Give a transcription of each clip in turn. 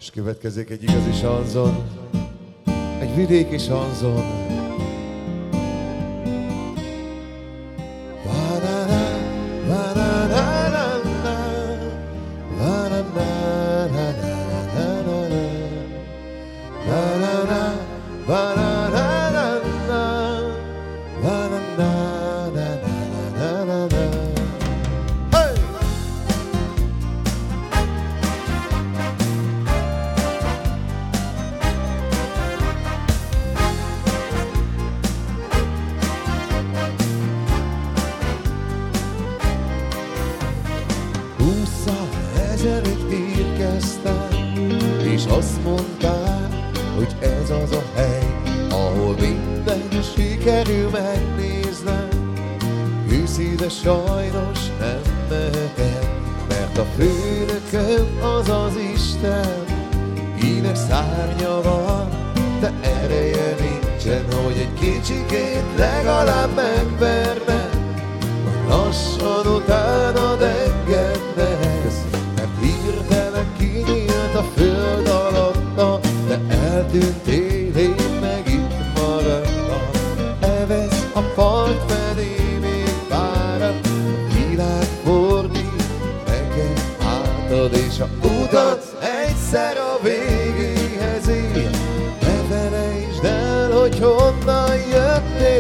És következik egy igazi sanzon, egy vidéki sanzon. Ezelőtt érkeztem, és azt mondták, hogy ez az a hely, ahol minden sikerül megnéznem. Őszi, de sajnos nem mehetek, mert a főnököm az az Isten. Kinek szárnya van, de ereje nincsen, hogy egy kicsikét legalább megverne, majd lassan utánad engednek. Hirtelen kinyílt a föld alatta, de eltűntél, én meg itt maradtam. Evesz a part felé még várat, a világ fordít neked hátad, és a utat egyszer a végéhez ér. Ne felejtsd el, hogy honnan jöttél.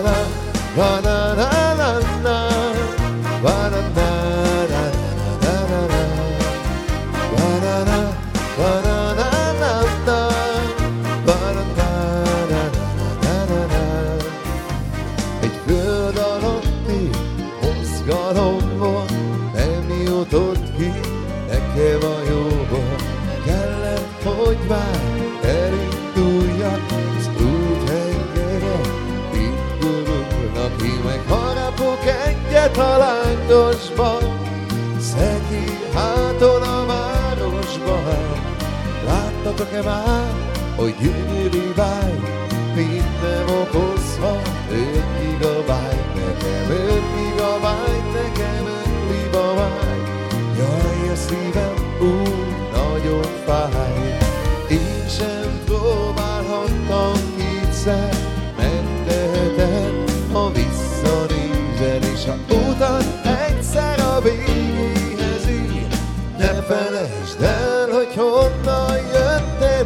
Egy föld alatti mozgalom volt, nem jutott ki nekem a jóból. Kellett, hogy már elinduljak, az úthengere itt gurulnak, én meg harapok egyet a lángosba, szekér háton a városba. Láttatok-e már, hogy gyönyörű báj, minden okozhat 5 gigabyte, nekem 5 gigabyte, nekem 5 gigabyte. Jaj, a szívem úgy nagyon fáj. Én sem próbálhattam kétszer, megteheted, ha visszanézel, és a utat egyszer a végéhez ér. Ne felejtsd el, hogy honnan jöttél.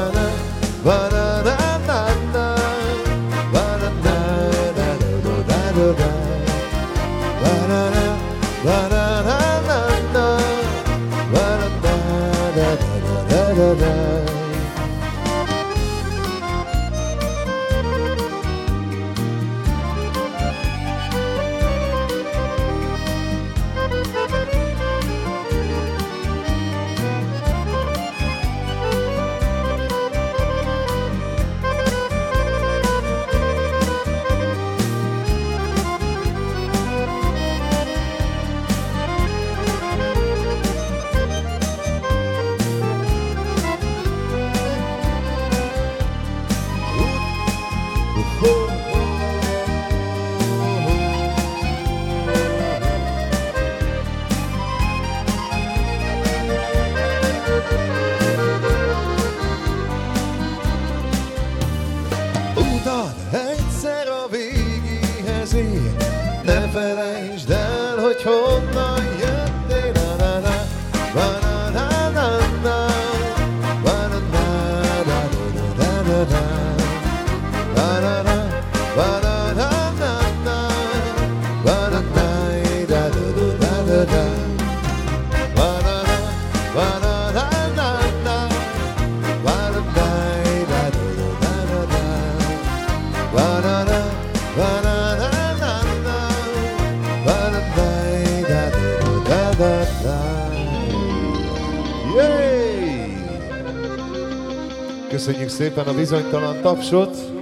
Egyszer a végéhez ér. Ne felejtsd el, hogy honnan jöttél. Köszönjük szépen a bizonytalan tapsot!